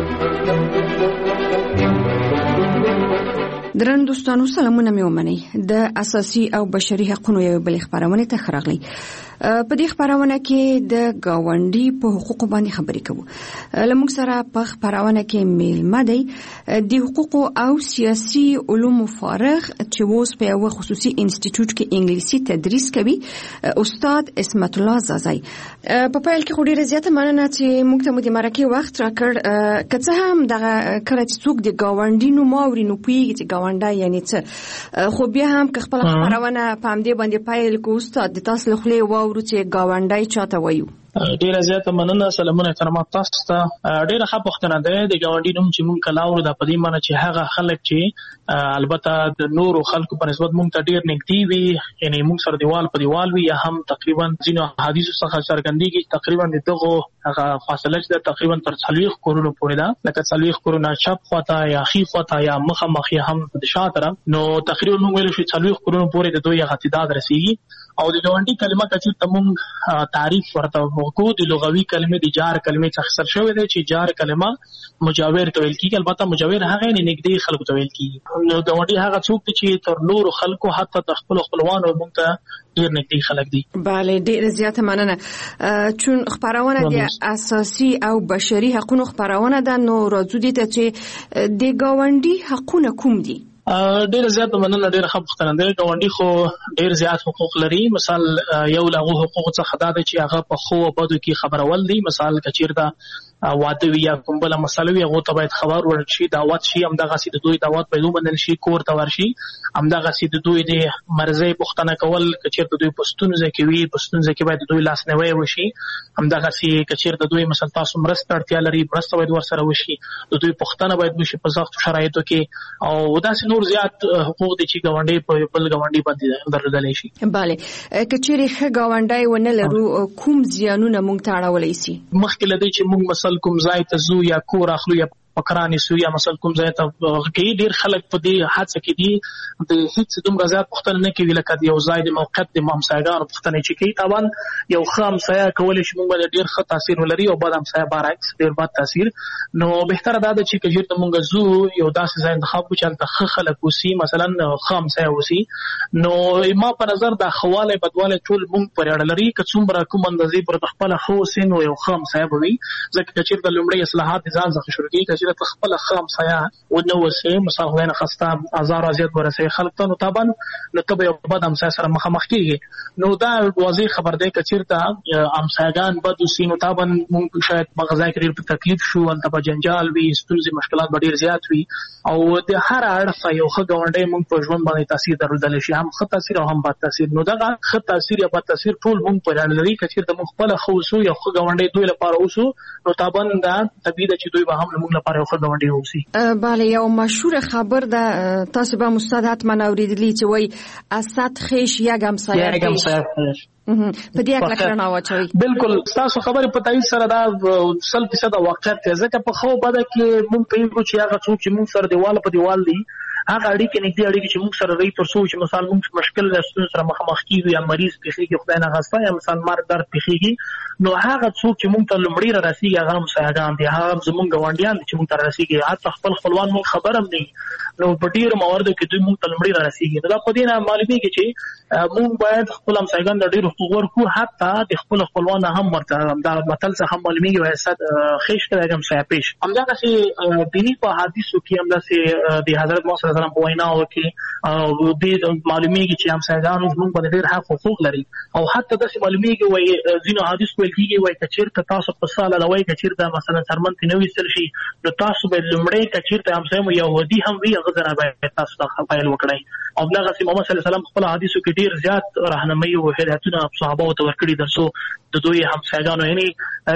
درن دوستانو سلامونه مې ومنئ. د اساسي او بشري حقوقو یو بل خبرونه ته خراغلی. په دې خبرونه کې د گاونډي په حقوقو باندې خبرې کوو. لموږ سره په خبرونه کې میلمه دی د حقوقو او سیاسي علومو فارغ چې اوس په یو خصوصي انسټیټیوټ کې انګلیسي تدریس کوي استاد اسمت الله زازای. په پیل کې خو ډیره زیاته مننه چې موږ ته مو د مرکه وخت راکړ. که څه هم دغه کله چې څوک د گاونډي نو ماوري نو پیږي چې گاونډي یعنی څه خو بیا هم که خپل خبرونه په همدې باندې پیل کو استاد د تاسو له خلې ورو چې گاونډي چاته وایو. ډیره زیاته مننه. سلامونه احترامات تاسو ته. ډیره ښه پوښتنه ده. د ګاونډي نوم چې مونږ کلاورو د پدې معنی چې هغه خلک چې البته د نورو خلکو په نسبت مونږ ته ډیر نږدې وي، یعنی مونږ سره دیوال په دیوال وي، یا هم تقریبا ځینو حدیثو څخه څرګندېږي تقریبا دغه هغه فاصله چې تقریبا تر 40 کورونو پورې ده، لکه 40 کورونه چپ خواته یا خي خواته یا مخامخ یا هم د شا طرف، نو تقریبا مونږ ویل شو 40 کورونو پورې د دوی هغه تعداد رسیږي. او د ګاونډي کلمه چې تمون تعریف ورته وکړو، د لغوي کلمې د جار کلمې څخه اختصار شوی دی چې جار کلمه مجاور ته ویل کیږي. البته مجاور هغه نه نږدې خلکو ته ویل کیږي. نو ګاونډي هغه څوک چې تر نورو خلکو حتی د خپل خپلوانو مونږ ته ډیر نږدې خلک دي. بله ډیر زیاته مننه. چون خبرونه د اساسي او بشري حقوقو خبرونه ده، نو راځو دي ته چې د ګاونډي حقونه کوم دي؟ ډیر زیات مننه. ډیر ښه پوښتنه ده. ګاونډي خو ډیر زیات حقوق لري. مثال یو له حقوقو څخه دا ده چې هغه په خو او بدو کې خبرول دي. مثال کچیرته واده وي یا کوم بل مسله وي، هغه ته باید خبر ورشي، دعوت شي، همدغه سي د دوی دعوت په لومنل شي، کور ته ورشي، همدغه سي د دوی د مرزي پوښتنه کول، کچیرته دوی پښتونځ کې وي پښتونځ کې باید دوی لاس نه وشي، همدغه سي کچیرته دوی مثلا تاسو مرسته اړتیا لري، مرسته باید ورسره وشي، د دوی پښتنه باید وشي په سخت شرایطو کې. او داسې نور زیات حقوق دي چې ګاونډي په بل ګاونډي باندې درلودلی شي. bale کچېرې ښه ګاونډي ونه لرو، کوم زیانونه مونږ ته اړولای شي؟ مخکې لدی چې مونږ مثلا کوم ځای ته زو یا کور اخلو یا پکرانی سو یا مثلا کوم ځای ته کې ډیر خلک په دې حادثه کې دي د هیڅ دومره زیات پوښتنه نه کوي لکه یو ځای د موقت د همسایګانو پوښتنه چې کوي. طبعا یو ښه همسایه کولی شي مونږ باندې ډیر ښه تاثیر ولري او بد همسایه برعکس ډیر بد تاثیر. نو بهتره دا ده چې کجیرته مونږ زو یو داسې ځای انتخاب کړو چې هلته ښه خلک اوسي، مثلا ښه همسایه اوسي. نو ما په نظر دا ښهوالی بدوالی ټول مونږ پورې اړه لري. که څومره کوم اندازې پر خپله ښه اوسي نو یو ښه همسایه به وي، ځکه که چېرته لومړی اصلاحات د ځان څخه شروع کېږي، که چېرته خپله ښه همسایه ونه اوسې، مثلا خدای نخواسته ازار او اذیت ورسوي خلک ته، نو طبعا نو ته به یو بد همسایه سره مخامخ کېږي. نو دا واضح خبر دی که چېرته همسایګان بد اوسي نو طبعا مونږ شاید په غذا کې ډېر په تکلیف شو، هلته به جنجال وي، ستونزې مشکلات به ډېر زیات وي. او د هر اړخه یو ښه ګاونډی مونږ په ژوند باندې تاثیر درلودلی شي، هم ښه تاثیر او هم بد تاثیر. نو دغه ښه تاثیر یا بد تاثیر ټول مونږ پورې اړه لري. که چېرته مونږ خپله ښه اوسو، یو ښه ګاونډی دوی لپاره اوسو، نو طبعا دا طبیعي ده چې دوی به هم مونږ لپاره یو ښه ګاونډی اوسي. بله یو مشهور خبر ده، تاسو به مستاد حتما اوریدلی چې وایي اسد خیش یک همسایه په دې اړه کړنه واچوي. بالکل تاسو خبره په تایید سره دا 100% واقعیت دی، ځکه په خو بده کې مونږ پیږو چې هغه څوک چې مونږ سره دیواله په دیوال دي، هغه اړیکې نږدې اړیکې چې مونږ سره لري، تر څو چې مثلا مونږ مشکل له ستونزو سره مخامخ کیږو یا مریض پیښیږي خدای نخواسته یا مثلا مرګ درد پیښیږي، نو هغه څوک چې مونږ ته لومړی را رسیږي هغه همسایګان دي، هغه زمونږ ګاونډیان دي چې مونږ ته را رسیږي. حتی خپل خپلوان مونږ خبر هم نه، نو په ډېرو مواردو کې دوی مونږ ته لومړی را رسیږي. نو دا په دې نه معلومیږي چې مونږ باید خپل همسایګان ته ډېر حقوق ورکړو، حتی د خپل خپلوان هم ورته دا متل څخه معلومیږي وایي اسد خیش کړی همسایه پیش. همدغسې دیني په حدیثو کې همداسې د حضرت محمد صلی الله علیه وسلم په ویناوو کې دې معلومیږي چې همسایګانو زموږ باندې ډېر حق حقوق لري. او حتی داسې معلومیږي وایي ځینو حدیث ویل کېږي وایي که چېرته تاسو په ساله لوی که چېرته مثلا څرمن ترې نه ویستل شي، نو تاسو باید لومړی که چېرته همسایه مو یهودي هم وي هغه ځای نه باید تاسو ته پیل وکړئ. او همدغسې محمد صلی الله علیه وسلم خپلو حدیثو کې ډېر زیات راهنمایي او هدایتونه صحابهو ته ورکړي تر څو د دوی همسایګانو، یعنې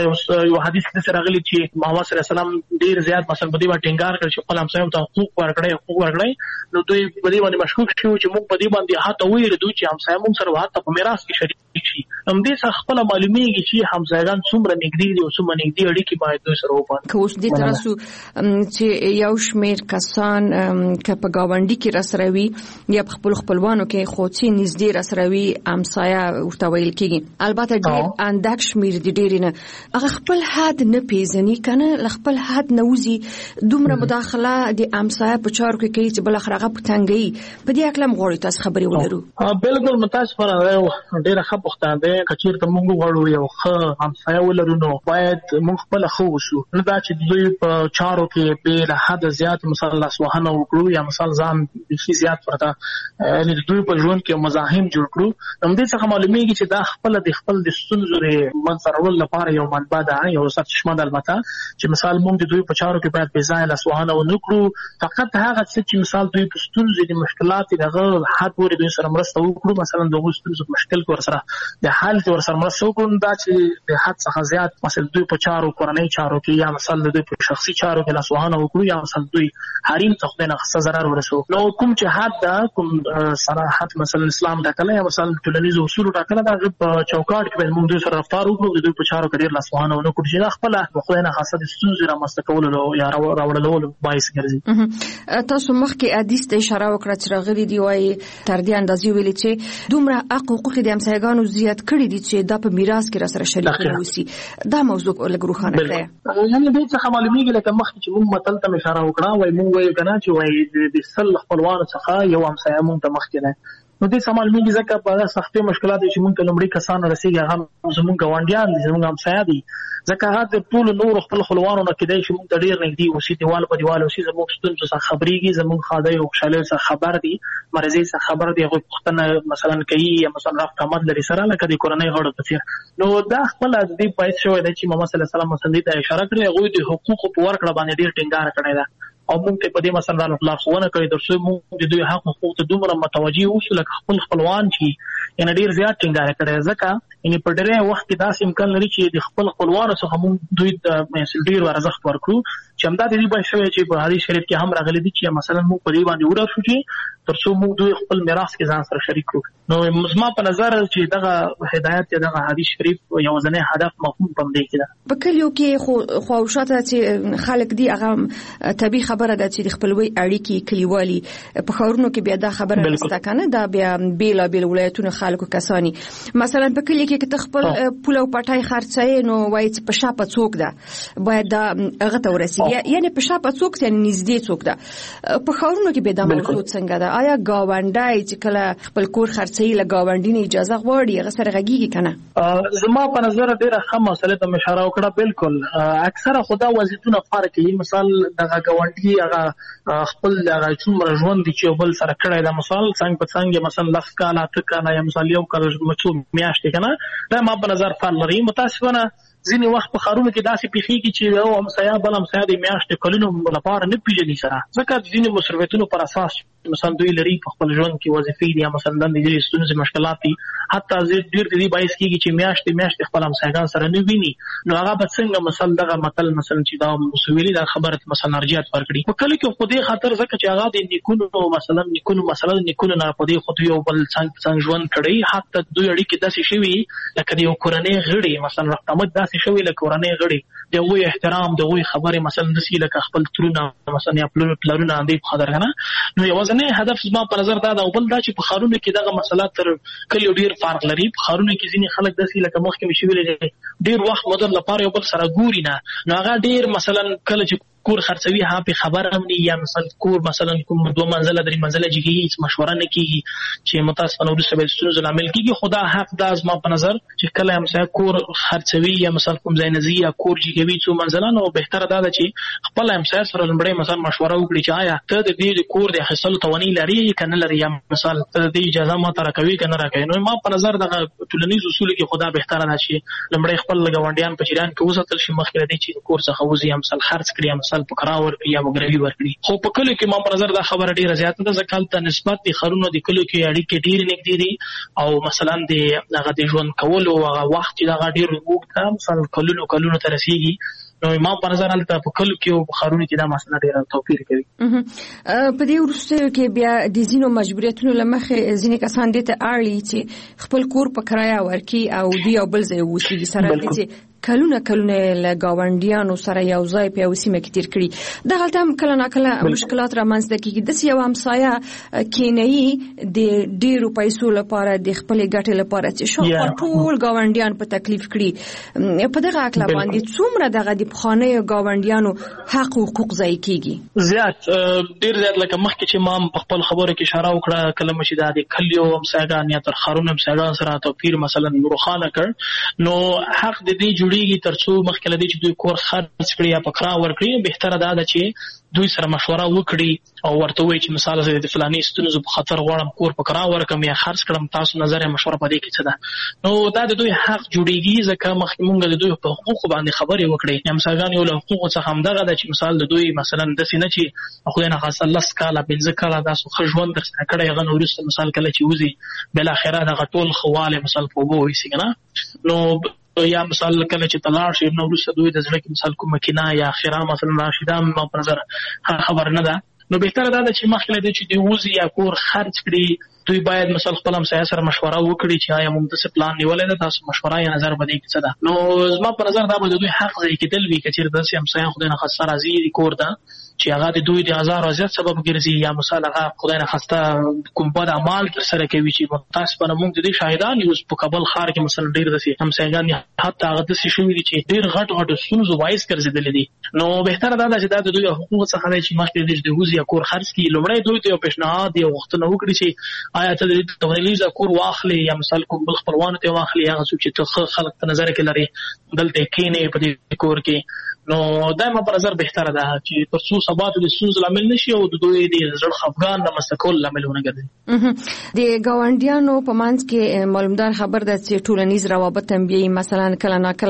یو حدیث کې داسې راغلي چې محمد صلی الله علیه وسلم ډېر زیات مثلا په دې باندې ټینګار کړی چې خپل همسایو ته حقوق ورکړئ. نو دوی په دې باندې مشکوک شو چې موږ په دې باندې حتی وویرېدو چې همسایه موږ سره حتی په میراث کې شریک شي. همدې څخه خپله معلومیږي چې همسایګان څومره نږدې دي او څومره نږدې اړیکې باید دوی سره وپالو. که اوس دې ته راسو چې یو شمېر کسان که په ګاونډي کې راسره وي یا په خپلو خپلوانو کې خو چې نږدې راسره وي همسایه ورته ویل کېږي، البته ډېر اندک شمېر دي، ډېرې نه، هغه خپل حد نه پېژني که نه له خپل حد نه وځي، دومره مداخله د همسایه په چارو کې کوي چې بالاخره هغه په تنګوي. په دې هکله هم غواړو تاسو خبرې ولرو. بالکل متاسفانه ډېره ښه پوښتنه ده. که چېرته موږ غواړو یو ښه همسایه ولرو نو باید موږ خپله ښه اوسو، نه دا چې دوی په چارو کې بې له حده زیات مثلا لاسوهنه وکړو یا مثلا ځان بیخي زیات ورته یعنې د دوی په ژوند کې مزاحم جوړ کړو. همدې څخه معلومیږي چې دا خپله د خپل د ستونزو د منځته راوړلو لپاره یو منبع ده، یو سرچشمه ده البته، چې مثال موږ د دوی په چارو کې باید بې ځایه لاسوهنه ونه کړو. فقط هغه څه چې مثال دوی په ستونزې د مشکلات د هغه حد پورې دوی سره مرسته وکړو، مثلا د هغوی ستونزو په مشکل کې ورسره د حال ته ورسره مرسته وکړو دا چې د حد څخه زیات مثلا دوی په چارو کورنۍ چارو کې یا مثلا دوی په شخصي چارو کې لاسوهانه وکړو یا مثلا دوی حریم ته خدای نه خصه ضرر ورسو. نو کوم چې حد دا کوم صراحت مثلا اسلام ټاکلی یا مثلا ټولنیز اصول ټاکلی دا په چوکاټ کې موږ دوی سره رفتار وکړو دوی په چارو کې ډېر لاسوهانه ونه کړو چې دا خپله خدای نه خاصه د ستونزې رامنځته کولو یا راوړلو باعث ګرځي. تاسو مخکې حدیث ته اشاره وکړه چې راغلي دی وایي تر دې اندازې ویلي چې دومره حق حقوق د همسایګانو زیات کړي دي چې دا په میراث کې را سره شریک اوسي. دا موضوع لږ روښانه کړئ. یعنې دې څخه معلومیږي لکه مخکې چې موږ متل ته اشاره وکړه وایي موږ وایو که نه چې وایي د سل خپلوانو څخه یو همسایه موږ ته مخکې دی. نو دې څه معلومیږي ځکه په هغه سختې مشکلات چې موږ ته لومړي کسان رسېږي هغه زموږ ګاونډیان دي زموږ همسایه دي ځکه هغه د ټولو نورو خپل خپلوانو نه کېدای شي موږ ته ډېر نږدې اوسي دیوال په دیوال اوسي زموږ ستونزو څخه خبرېږي زموږ ښادیو او خوشحالیو څخه خبر دي مرضۍ څخه خبر دي هغوی پوښتنه مثلا کوي یا مثلا رفت آمد لري سره لکه د کورنۍ غړو په څېر. نو دا خپله د دې باعث شوی دی چې محمد صلی الله علیه وسلم مثلا دې ته اشاره کړې هغوی د حقوقو په ورکړه باندې ډېر ټینګار کړی ده او موږ ته په دې مثلا لارښوونه کوي تر څو موږ د دوی حق حقوق ته دومره متوجه اوسو لکه خپل خپلوان چې یعنې ډېر زیات ټینګار کړی ځکه یعنې په ډېری وخت کې داسې امکان لري چې د خپل خپلوانو څخه موږ دوی ته ډېر ارزښت ورکړو چې همدا د دې باعث شوی چې په حدیث شریف کې هم راغلی دي چې مثلا موږ په دې باندې ورسو چې تر څو موږ دوی خپل میراث کې ځان سره شریک کړو. نو زما په نظر چې دغه هدایت یا دغه حدیث شریف یوازینی هدف مفهوم په دې کې ده. په کلیو کې خو شاته چې خلک دي هغه طبيعي خبره ده چې خپلوي اړیکې کلیوالي په ښارونو کې بیا دا خبره نشته کنه دا بیا بیل ولایتونو خلکو کسانی مثلا په کلی کې خپل پوله او پټای خرڅای نو وایي چې په شاپه څوک ده باید دا هغه ته ورسیږي یعنی په شاپه څوک یعنی نږدې څوک ده. په ښارونو کې به دا موجود څنګه ده آیا گاونډای چې کله خپل کور خرڅي له گاونډي نه اجازه غواړي هغه سره غږیږي کنه؟ زما په نظر ډیره ښه مسله ته اشاره وکړه. بالکل اکثره خدا وضعیتونه فرق کوي مثال دغه گاونډي هغه خپل هغه څومره ژوند دي چې بل سره کړی دا مثال څنګه په څنګه مثلا لس کاله اته کاله یا مثال یو کال مچو میاشتې کنه دا ما په نظر فرق لري. متاسفانه ځینې وخت په ښارونو کې داسې پیښیږي چې یو همسایه بل همسایه د میاشتې کلونو لپاره نه پیژني سره ځکه ځینې مصروفیتونو پر اساس مثلا دوی لري په خپل ژوند کې وظیفې دي یا مثلا د دې ستونزې مشکلات دي حتی ډېر د دې باعث کېږي چې میاشتې خپل همسایګان سره نه ویني. نو هغه به څنګه مثلا دغه متل مثلا چې دا مسویلي دا خبره مثلا ارجحیت ورکړي په کله کې خو دې خاطر ځکه چې هغه د نیکونو مثلا نیکونو نه په دې خو یو بل څنګه ژوند کړی حتی دوی اړیکې داسې شوي لکه د یو کورنۍ غړي مثلا رقمت داسې شوي لکه کورنۍ غړي د هغوی احترام د هغوی خبرې مثلا داسې لکه خپل ترونه مثلا یا پلرونه دې په خاطر کنه. نو یوازینی هدف زما په نظر دا ده او بل دا چې په ښارونو کې دغه مسله تر کلیو ډېر فرق لري. په ښارونو کې ځینې خلک داسې لکه مخکې مې شوي ډېر وخت مدر لپاره یو بل سره ګوري نه نو هغه ډېر مثلا کله چې کور خرڅوي ها په خبره هم یا مثلا کور مثلا کوم دوه منزله درې منزله جګي مشوره نه کیږي چې متاسفانه وروسته به ستونزې لامل کیږي. خدا حق دا زما په نظر چې کله هم مثلا کور خرڅوي یا مثلا کوم ځای نه یا کور جګوي څو منزله نو بهتره دا ده چې خپل همسایه سره لومړی مثلا مشوره وکړي چې آیا ته د دې کور د اخیستلو توانایي لري که نه لري یا مثلا ته د اجازه ماته راکوي که نه راکوي. نو ما په نظر دغه ټولنیز اصولو کې خدا بهتره ده چې لومړی خپل ګاونډیان په جریان کې وساتل شي مخکې له دې چې کور څخه وځي یا مثلا خرڅ کړي یا مثلا په کرا ورکړي یا مګروي ورکړي. خو په کلیو کې ما په نظر دا خبره ډېره زیاته ده ځکه هلته نسبت د ښارونو د کلیو کې اړیکې ډېرې نږدې دي او مثلا د هغه د ژوند کولو هغه وخت چې دغه ډېر اوږد ده مثلا کلونو ته رسېږي. نو ما په نظر هلته په کلیو کې او په ښارونو کې دا مسله ډېره توپیر کوي. په دې وروستیو کې بیا د ځینو مجبوریتونو له مخې ځینې کسان دې ته اړ چې خپل کور په کرایه ورکړي او دوی یو بل ځای اوسېږي سره دې کلونه له گاونډیانو سره یو ځای په یو سیمه کې تیر کړي. دغه هم کله ناکله مشکلات رامنځته کیږي داسې یو همسایه کینوي د ډېرو پیسو لپاره د خپلې ګټې لپاره چې شاوخوا ټول ګاونډیان په تکلیف کړي. په دغه عقله باندې څومره دغه د پخوانیو ګاونډیانو حق او حقوق ضایع کیږي؟ ډېر زیات لکه مخکې چې ما په خپل خبرو کې اشاره وکړه کله چې دا د کلیو همسایګان یا تر ښارونو همسایګان سره توپیر مثلا روښانه کړ نو حق د دې جوړیږي ترڅو مخکې لدی چې دوی کور خرڅ کړي یا پکرا ورکړي بهتره ده چې دوی سره مشوره وکړي او ورته وایي چې مثال زه د فلاني ستونزو په خاطر غواړم کور پکرا ورکم یا خرڅ کړم تاسو نظر مشوره پدې کې څه ده نو دا د دوی حق جوړیږي ځکه مخکې مونږ د دوی په حقوق باندې خبرې وکړي یا مثلا یو له حقوق څخه هم دغه چې مثال د دوی مثلا د سینې چې خو نه خاصه الله سکاله بنځ کړه دا سو خجوند در سره کړه غن ورسته مثال کله چې وزي بل اخره دغه ټول خواله مثال په وو وي څنګه نو یا مثال کله چې طلاق شي نو ورسته دوی د ځل کې مثال کومه کینا یا اخره مثلا راشده ما په نظر خبر نه ده نو بهتره ده چې مخکې د چې دی وزي یا کور خرڅ کړي دوی باید مثلا خپل هم سره مشوره وکړي چې آیا موږ د څه پلان نیولای ده تاسو مشوره یا نظر بده کې څه ده نو زما په نظر دا به دوی حق ځای کې دل وی کچیر د سیم سایه خدای نه خاصه راځي کور ده چې هغه د دوی د هزار ازیات سبب ګرځي یا مثلا هغه خدای نه خاصه کوم بد اعمال تر سره کوي چې متاسفانه موږ د دې شاهدان یو په کابل ښار کې مثلا ډیر د سي هم سایګان حتی هغه د سي شوې دي چې ډیر غټ سونزو وایس ګرځیدل دي نو بهتره ده چې د دوی حقوق څخه دی چې مخکې د هوزي کور خرڅ کی لومړی دوی ته پیشنهاد یو وختونه وکړي چې آیا ته د تونلیزه کور واخلي یا مثلا کوم بل خپلوان ته واخلي هغه څه چې خلک په نظر کې لري دلته کینې په دې کور کې نو دایمه په نظر بهتره ده چې ترڅو ثبات د سوز لامل نشي او د دوی د زړه خفګان د مستقل لامل ونه ګرځي د گاونډیانو په منځ کې معلومدار خبر ده چې ټولنیز روابط هم بي مثلا کله نه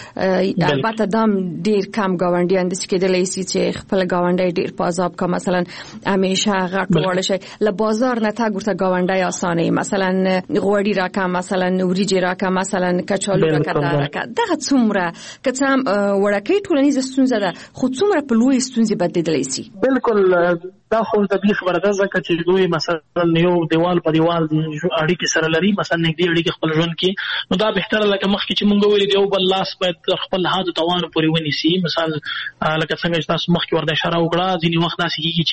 کله البته دام ډیر کم گاونډیان د کېدلې سي چې خپل گاونډي ډیر په عذاب کا مثلا همیشه غټ وړ شي له بازار نه تا ګورته گاونډي اسانه مثلا غوړي راکا مثلا وریجې راکا مثلا کچالو راکا دغه څومره کڅم وړکې ټولنیز ستونزه ده خو څومره په لوی ستونزې بدلېدلی سي بالکل دا خو د دې خبره ده ځکه چې دوی مثلا یو دیوال په دیوال اړیکې سره لري مثلا نږدې اړیکې خپل ژوند کې نو دا بهتره لکه مخکې چې مونږ ویل دی یو بل لاس باید خپل حد توان پورې ونیسي مثال لکه څنګه چې تاسو مخکې ورته اشاره وکړه ځینې وخت داسې کېږي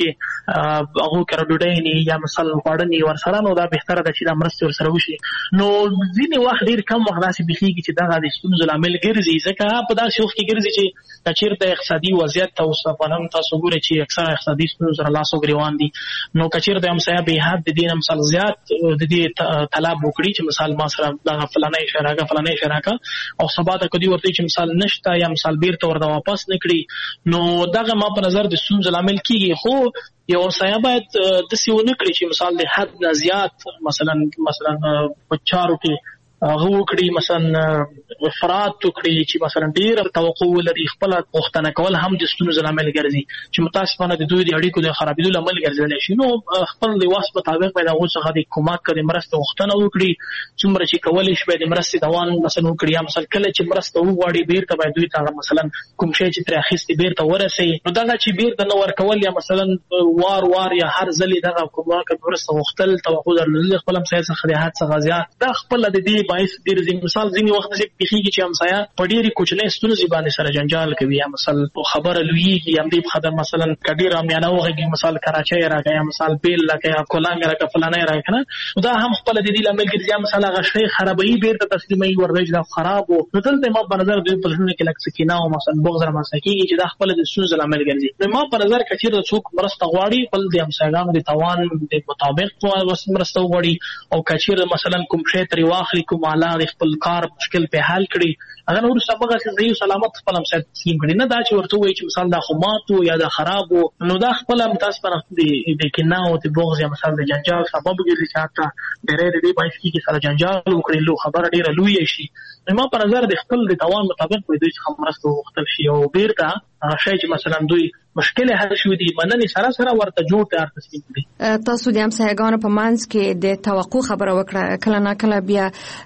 چې هغه کړه ډوډۍ نه یا مثلا خوړه نه ورسره نو دا بهتره ده چې دا مرسته ورسره وشي نو ځینې وخت ډیر کم وخت داسې بخیږي چې دا د ستونزو لامل ګرځي ځکه په داسې وخت کې ګرځي چې کچیرته اقتصادي وضعیت تاسو په نن تاسو ګورئ چې اکثره اقتصادي ستونزې سره لاس وګریوان دي نو کچیرته هم سیا به حد د دې مثال زیات د دې طلب وکړي چې مثال ما سره دا فلانه شراکه او سباته کدي ورته چې مثال نشته یا مثال بیرته ورته واپس نکړي نو دغه ما په نظر د ستونزې لامل کیږي خو یو سیا باید د سیونه کړی چې مثال د حد نه زیات مثلا په چارو کې هغه وکړي مثلا افراط وکړي چې مثلا ډیر توقع ولري خپل غوښتنه کول هم د ستونزو لامل ګرځي چې متاسفانه د دوی د اړیکو د خرابېدو لامل ګرځي شي نو خپل د واس په مطابق پیدا غوښه د کومک کړي مرسته غوښتنه وکړي څومره چې کولای شي د مرستې دوام مثلا وکړي یا مثلا کله چې مرسته وغواړي بیرته باید دوی ته مثلا کوم شی چې تر اخیستي بیرته ورسي نو دا چې بیرته نو ورکول یا مثلا وار یا هر ځلې دغه کومک مرسته غوښتل توقع درلودل خپل هم سیاست خدایات څخه زیات دا خپل د دې باعث ډیر مثال ځینې وخت چې بخیږي چې همسایا په ډېرې کوچنۍ ستونزې باندې سره جنجال کوي یا مثال خبره لویږي یا دې خبره مثلا کډیر امیانه وغږي مثال کراچۍ راکا یا مثال بیل لکه یا کولانګ راکا فلانه راکنه دا هم خپل د دې لامل کې چې مثلا غشي خرابوي بیرته تسلیمي ورغی دا خراب او دلته ما په نظر د پرځونه کې لکه سکینه او مثلا بغض رامنځته کیږي چې دا خپل د ستونزې لامل ګرځي ما په نظر کې چې څوک مرسته غواړي خپل د همسایګانو د توان د مطابق مرسته غواړي او کچیر مثلا کوم شی تر واخلي کوم اعلی خپل کار مشکل په حل کړي اگر نور سبقه چې زیو سلامت خپل هم سات تسلیم کړي نه دا چې ورته وایي چې مثال دا خماتو یا دا خراب نو دا خپل متاسفانه د کینه او د بغض یا مثال د جنجال سبب ګرځي چې حتی ډېرې دې باعث کیږي سره جنجال وکړي لو خبره ډیره لوی شي ما په نظر د خپل د توان مطابق په دوی څخه مرسته وغوښتل شي او بیرته شي چې مثلا دوی مشکل حل شو دي مننه سره ورته جوړ تیار تسلیم کړي تاسو د همسایګانو په منځ کې د توقع خبره وکړه کله نه کله بیا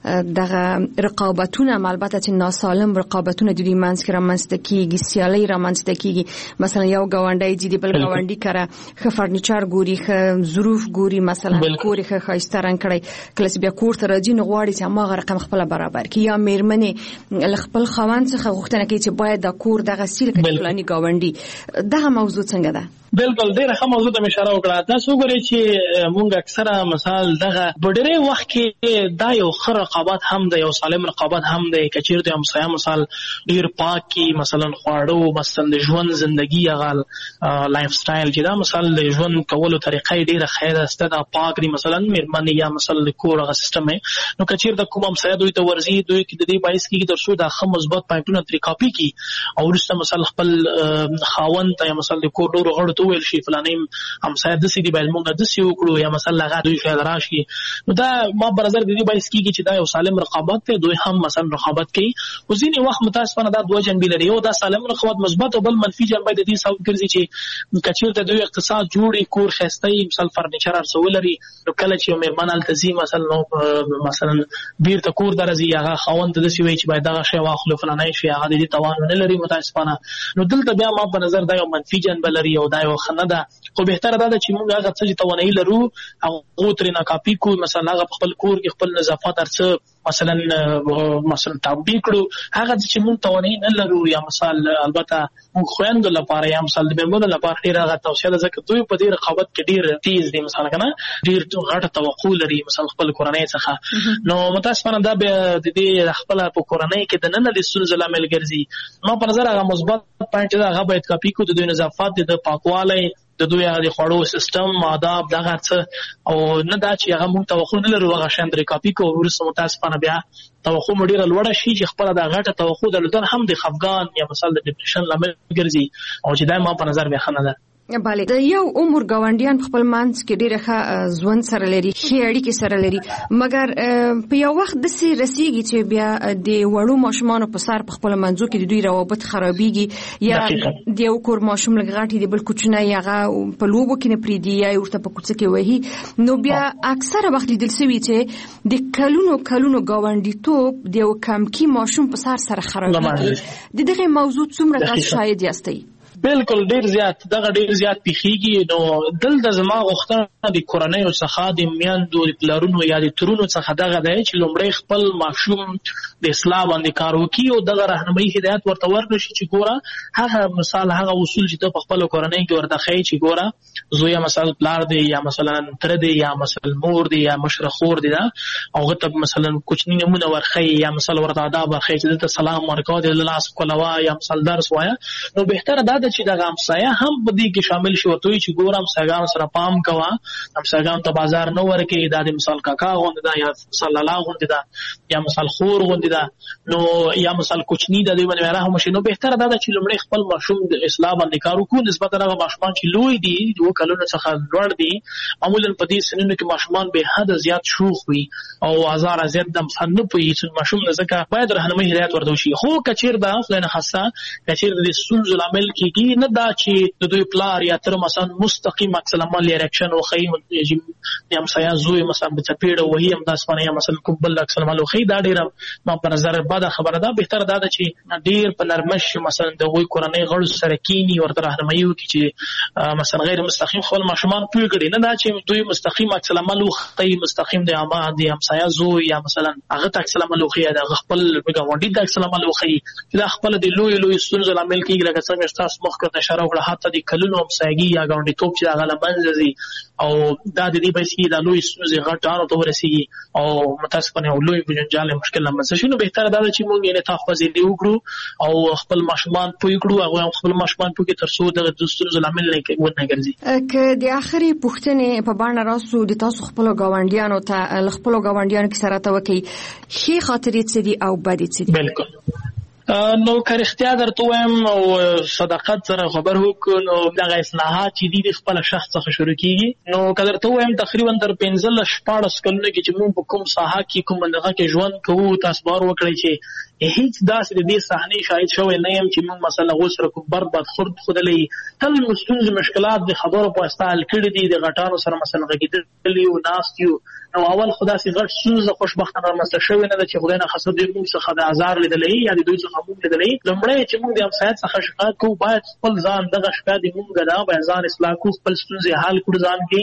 دغه رقابتونه البته چې ناسالم رقابتونه د دې منځ کې رامنځته کیږي سیالي رامنځته کیږي مثلا یو گاونډي چې د بل گاونډي کړه خ فرنیچر ګوري خ ظروف ګوري مثلا کوري خ خاستران کړي کله بیا کور ته راځي نو غواړي چې ما رقم خپل برابر کړي یا میرمنې خپل خوان څخه غوښتنه کوي چې باید د کور دغه سیل کې فلاني گاونډي دا دغه موضوع څنګه ده؟ بالکل ډیره ښه موضوع ته اشاره وکړه. تاسو وګورئ چې موږ اکثره مثال دغه په ډېرې وخت کې دا یو ښه رقابت هم دی، یو سالم رقابت هم دی. که چېرته د همسایه مثال ډېر پاکي مثلا خواړه مثلا د ژوند زندګي هغه لایف سټایل چې دا مثال د ژوند کولو طریقه یې ډېره ښه ده، دا پاک دي مثلا مېرمنې یا مثلا د کور هغه سیسټم یې. نو که چېرته کوم همسایه دوی ته ورځي، دوی کې د دې باعث کېږي تر څو دا ښه مثبت پوینټونه ترې کاپي کړي او وروسته مثلا خپل خاوند ته یا مثلا د کور ډېرو غړو ویل شي فلانیم همسایه داسې دي باید موږ داسې وکړو یا مثلا هغه دوی شاید راشي. نو دا ما په نظر د دې باعث کېږي چې دا یو سالم رقابت دی، دوی هم مثلا رقابت کوي. خو ځینې وخت متاسفانه دا دوه جنبې لري، یو دا سالم رقابت مثبت او بل منفي جنبه د دې سبب ګرځي چې که چېرته دوی اقتصاد جوړي، کور ښایسته وي، مثلا فرنیچر هر څه ولري، نو کله چې یو مېرمن هلته ځي مثلا بېرته کور ته راځي، هغه خاوند ته داسې وایي چې باید دغه شی واخلو فلانی شی، هغه د دې توان نه لري متاسفانه. نو دلته بیا ما په نظر دا یو منفي جنبه لري او دا یو ښه نه ده. خو بهتره دا ده چې موږ هغه څه چې توانایي لرو هغه ترې نه کاپي کړو، مثلا هغه په خپل کور کې خپل نظافت هر څه مثلا تطبیق کړو. هغه چې موږ توانایي نه لرو یا مثال البته موږ خویندو لپاره یا مثال د مېرمنو لپاره ډېره هغه توصیه ده، ځکه دوی په دې رقابت کې ډېر تیز دي، مثلا که نه ډېر غټه توقع لري مثلا خپل کورنۍ څخه. نو متاسفانه دا بیا د دې خپله په کورنۍ کې د ننه د ستونزو لامل ګرځي. ما په نظر هغه مثبت پوینټ ده هغه باید کاپي کړو، د دوی نظافت، د پاکوالی، د دوی هغه د خوړو سیسټم، آداب، دغه څه، او نه دا چې هغه موږ توقع نه لرو هغه شیان ترې کاپي کړو، وروسته متاسفانه بیا توقع مو ډېره لوړه شي چې خپله دا غټه توقع درلودل هم د خفګان یا مثال د ډپریشن لامل ګرځي او چې دا ما په نظر بیا ښه نه ده. بله، د یو عمر ګاونډیان په خپل منځ کې ډېره ښه ژوند سره لري، ښې اړیکې سره لري، مګر په یو وخت داسې رسېږي چې بیا د وړو ماشومانو په سر په خپل منځو کې د دوی روابط خرابېږي، یا د یو کور ماشوم لږ غټ دی، بل کوچنی هغه په لوبو کې نه پرېږدي یا یې ورته په کوڅه کې وهي. نو بیا اکثره وخت لیدل شوي چې د کلونو ګاونډیتوب د یو کمکي ماشوم په سره خرابېږي. د دغې موضوع څومره تاسو شاهد یاستئ؟ بالکل ډېر زیات، دغه ډېر زیات پیښیږي. نو دلته زما غوښتنه د کورنیو څخه، د میندو، د پلارونو یا د ترونو څخه دغه دی چې لومړی خپل ماشوم د اصلاح باندې کار وکړي او دغه راهنمایي هدایت ورته ورکړي چې ګوره هغه مثال هغه اصول چې ته په خپله کورنۍ کې ورته ښایي چې ګوره زویه مثلا پلار دی یا مثلا تره دی یا مثلا مور دی یا مشره خور دی، هغه ته مثلا کوچني نمونه ورښایي یا مثلا ورته آداب ورښایي چې دلته سلام ورکوه، د لاس ښکلوه یا مثلا درس وایه. نو بهتره دا ده چې دغه همسایه هم په دې کې شامل شي، ورته وایي چې ګوره همسایګانو سره پام کوه، همسایګانو ته بازار نه ورکوي، دا د مثال کاکا غوندې ده یا مثال لالا غوندې ده یا مثال خور غوندې ده، نو یا مثال کوچني ده، دوی باندې رحم وشي. نو بهتره دا ده چې لومړی خپل ماشوم د اصلاح باندې کار وکړو. نسبتا هغه ماشومان چې لوی دي، د 2 کلونو څخه لوړ دي، معمولا په دې سنونو کې ماشومان بې حده زیات شوخ وي او ازار زیات د مثال نه پوهېږي ماشوم، ځکه باید راهنمایي هدایت ورته وشي. خو که چېرته خدای نخواسته که چېرته د ستونزو لامل کېږي، نه دا چې د دوی پلار یا تر مثلا مستقیم عکس العمل یا ریاکشن وښیي، د همسایه زوی مثلا په څپېړه وهي همداسې یا مثلا کوم بل عکس العمل وښیي، دا ډېره ما په نظر بده خبره ده. بهتره دا ده چې ډېر په نرمش مثلا د هغوی کورنۍ غړو سره کښېني، ورته راهنمایي وکړي چې مثلا غیر مستقیم خپل ماشومان پوه کړي، نه دا چې دوی مستقیم عکس العمل وښیي، مستقیم د همسایه زوی یا مثلا هغه ته عکس العمل وښیي، د هغه خپل ګاونډي ته عکس العمل وښیي، چې دا خپله د لویو ستونزو لامل کېږي. لکه څنګه چې تاسو مخکې اشاره وکړه، حتی د کلونو همسایګي یا ګاونډیتوب چې هغه له منځه ځي او دا د دې باعث کېږي دا لویې ستونزې غټانو ته ورسېږي او متاسفانه یو لوی جنجال مشکل رامنځته شي. نو بهتره دا ده چې موږ انعطاف پذیري وکړو او خپل ماشومان پوه کړو، هغوی هم خپل ماشومان پوه کړي تر څو دغه ستونزو لامل ونه ګرځي. که د آخري پوښتنې په بڼه راسو، د تاسو خپلو ګاونډیانو ته له خپلو ګاونډیانو کې سره ته وکړئ ښې خاطرې څه دي او بدې څه دي؟ بالکل. نو که رښتیا درته ووایم او صداقت سره خبر وکړو، نو دغه اصلاحات چې دي د خپله شخص څخه شروع کېږي. نو که درته ووایم تقریبا تر 15-14 کلونو کې چې موږ په کوم ساحه کې کوم منطقه کې ژوند کوو، تاسو باور وکړئ چې هیڅ داسې د دې صحنې شاهد شوی نه یم چې موږ مثلا هغوی سره کوم بد خورد ښودلی، تل مو ستونزې مشکلات د خبرو په واسطه حل کړي دي، د غټانو سره مثلا غږېدلي یو، ناست یو. نو اول خو داسې غټ ستونزه خوشبختانه رامنځته شوې نه ده چې خدای نخواسته دوی موږ څخه د ازار لیدلی یا د دوی څخه موږ لیدلی. لومړی چې موږ د همسایه څخه شکایت کوو، باید خپل ځان دغه شکایت موږ ده باید ځان اصلاح کړو، خپل ستونزې حل کړو ځان کې،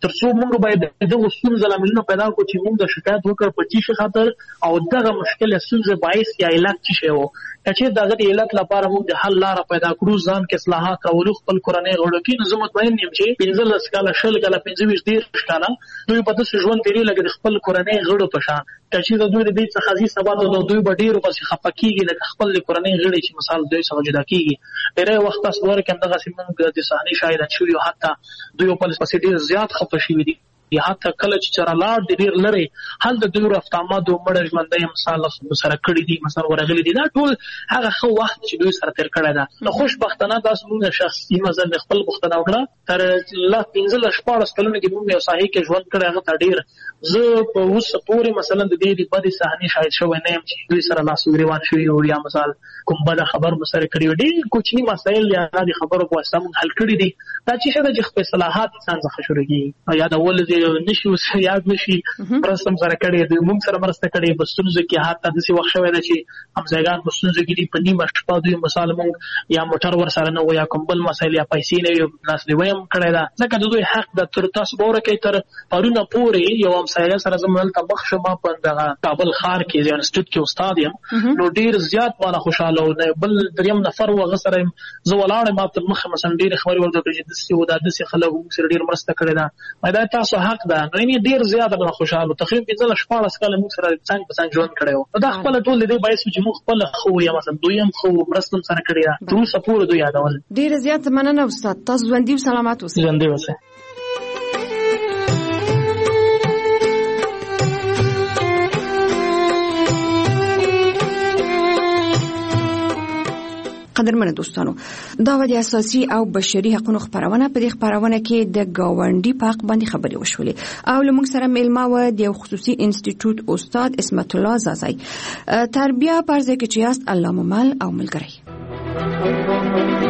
ترڅو موږ باید دغه ستونزې لاملونه پیدا کړو چې موږ د شکایت وکړ په چی خاطر او دغه مشکل ستونزې باعث یا علت څه شی وو چې دغه علت لپاره موږ د حل لار پیدا کړو ځان کې اصلاحات راولو خپل کورنۍ غړو کې نظم مطمئن یم چې 15 کاله شل کاله 25 کاله دوی په داسې ژوند تیری لکه خپل کورنۍ غړو په شان چې د دوی د دې څخه ځي سبا د دوی بډیر په خپکیږي لکه خپل کورنۍ غړي چې مثال دوی څخه جدا کیږي ډېر وخت تاسو ورکه دغه سیمه د صحنه شاهد شوی او حتی دوی په پسې ډیر زیات خپه شوی دي یا حتی کله چې چرلاړ د ډیر لري حل د دوی رفتامات او مړ ژوندۍ مثال سره کړی دي مثلا ورغلي دي دا ټول هغه خو وخت چې دوی سره تیر کړی دا نو خوشبختانه تاسو موږ شخصي مثلا خپل بختانه وکړه تر لا 15 14 کلونو کې موږ یو صحیح کې ژوند کړی هغه ډیر زه په اوس پورې مثلا د دې بدې صحنې شاهد شوی نه یم چې دوی سره لاس ګریوان شوی او یا مثال کوم بل خبر مسره کړی ډیر کوچنی مسایل یا د خبرو په واسطه موږ حل کړی دي دا چې څنګه چې خپل اصلاحات انسان څخه شروع کیږي یا د ولې نشو یاد نشي پرستم سره کړی دی موږ سره مرسته کړی بسونځ کې حتی د څه وخت شوی دی چې همزګان بسونځ کې دی په نیمه شپه دوی مثال موږ یا موټر ور سره نه یا کوم بل مسایل یا پیسې نه یو ناس دی ویم کړی دا ځکه د دوی حق د تر تاسو بوره کې تر پرونه پورې یو همسایه سره زموږ ته بخښه ما په دغه کابل ښار کې ځان انسټیټیوټ کې استاد یم نو ډیر زیات مانه خوشاله او بل دریم نفر و غسر زه ولاړ ما ته مخه مثلا ډیر خبري ورته چې د سی و د سی خلک سره ډیر مرسته کړی دا دا تاسو حق ده نو ډیر زیات مانه خوشاله تقریبا 14 کاله موږ سره څنګه په څنګه ژوند کړو دا خپل ټول دې باعث چې موږ خپل خو یا مثلا دویم خو مرستم سره کړی دا ټول سپور دوی یادول ډیر زیات مننه استاد تاسو ژوندۍ او سلامات اوسئ ژوندۍ اوسئ قدرمنو دوستانو دا د اساسي او بشري حقوقو خبرونه په دې خبرونه کې د گاونډي په حق باندې خبرې وشولې او لمونږ سره میلمه و د خصوصي انسټیټیوټ استاد اسمت الله زازای تربیه پر ځکه چې است الله ممل او ملګری